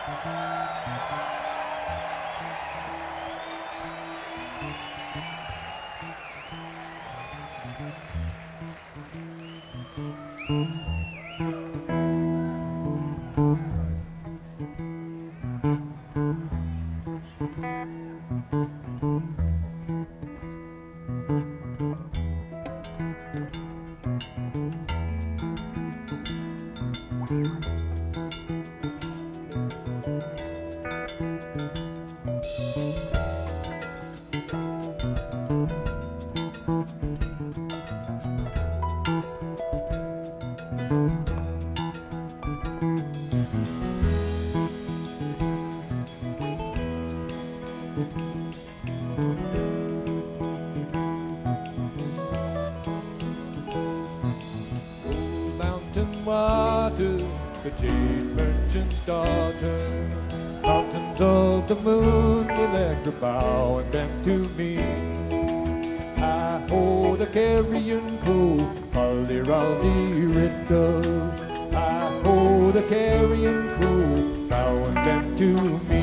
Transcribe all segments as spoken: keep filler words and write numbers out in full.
Mountain water, the jade merchant's daughter. Mountains of the moon, Electra, bow and bend to me. I hold a carrion crow, Polly Rowdy Riddle. I hold a carrion crow, bow and bend to me.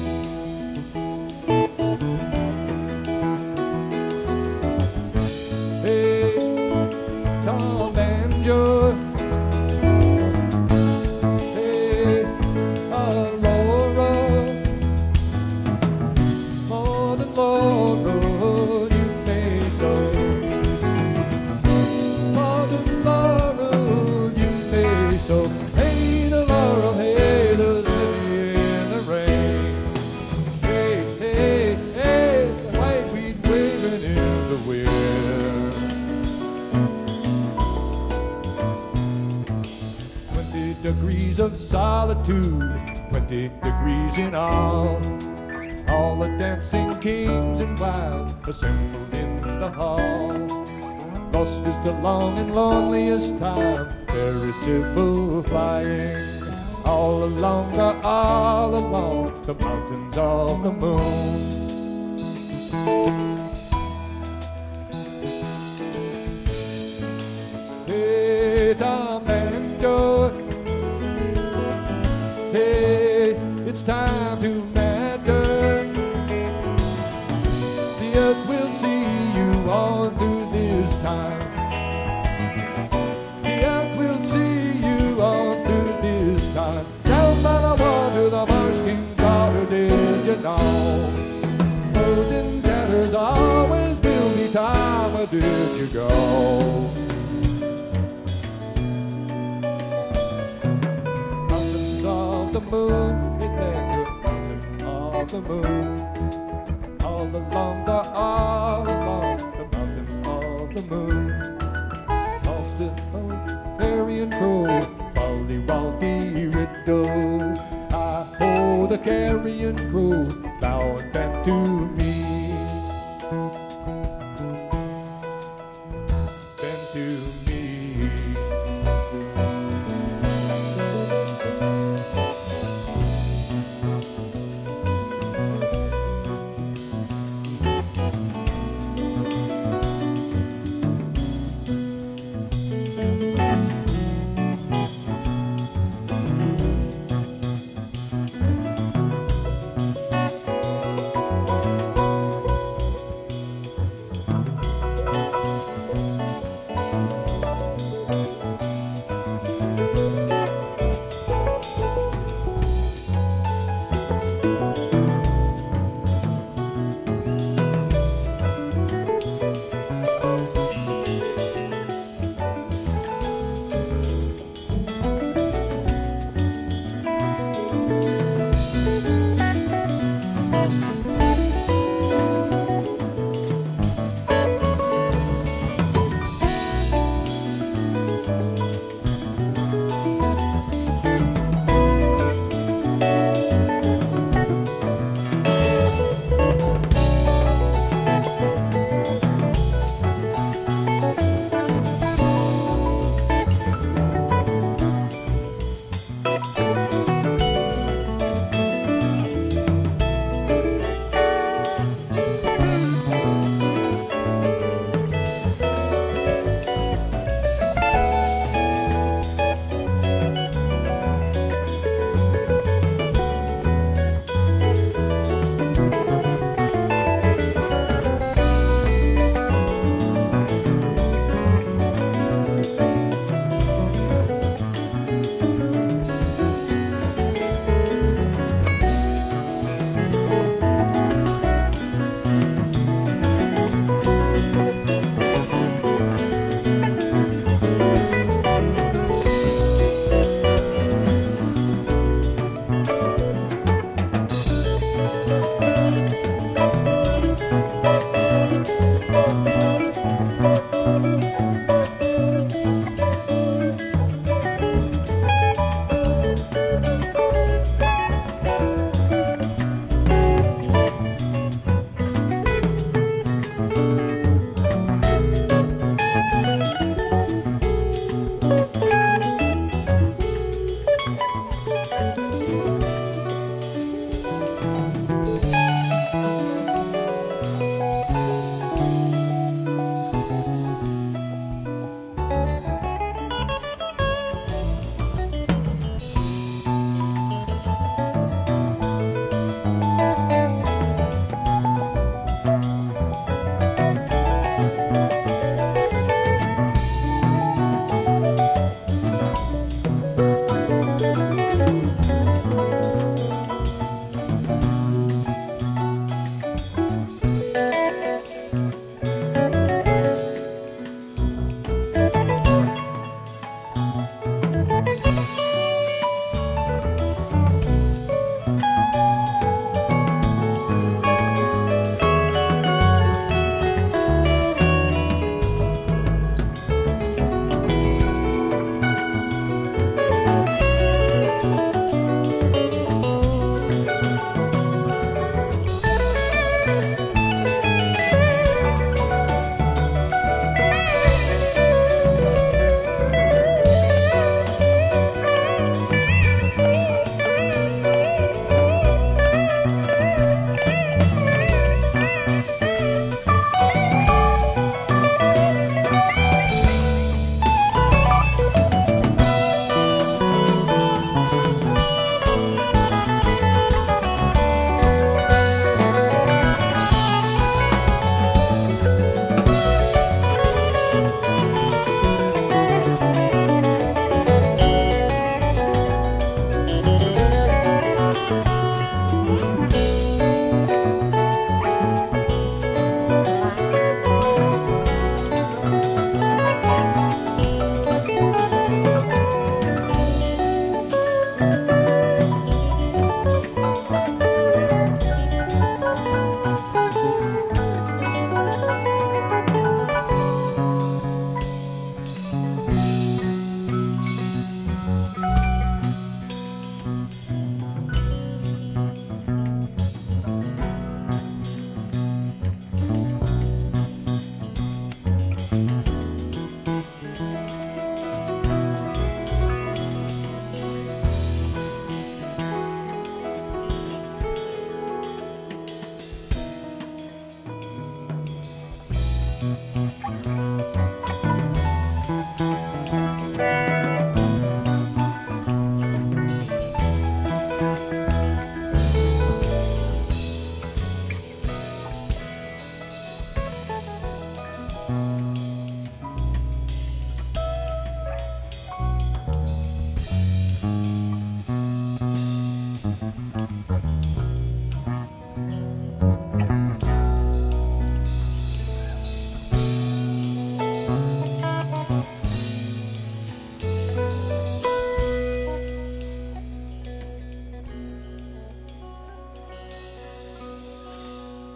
Hey, Tom Banjo. Degrees of solitude, twenty degrees in all. All the dancing kings and wild assembled in the hall. Lost is the long and loneliest time, very simple flying. All along, the, all along the mountains of the moon. Hey, Tom and Joe. Hey, it's time to matter. The earth will see you on through this time. The earth will see you on through this time. Down by the water, the marsh king daughter, did you know? Golden tatters always will be time. Where did you go? The moon, Electra, mountains of the moon. All along the, all along the mountains of the moon. Lost a carrion crow, Polly Rowdy Riddle. I hold a carrion crow, bow and bend to me. Bend to me.